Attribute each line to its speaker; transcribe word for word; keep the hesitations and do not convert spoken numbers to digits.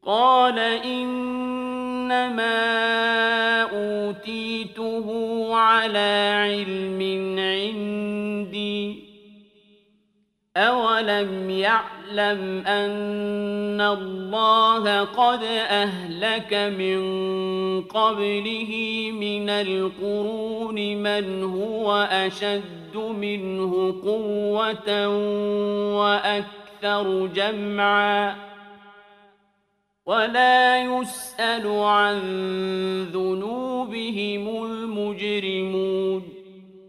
Speaker 1: قال إنما أوتيته على علم عندي أولم يعلم أن الله قد أهلك من قبله من القرون من هو أشد منه قوة وأكثر جمعا ولا يسأل عن ذنوبهم المجرمون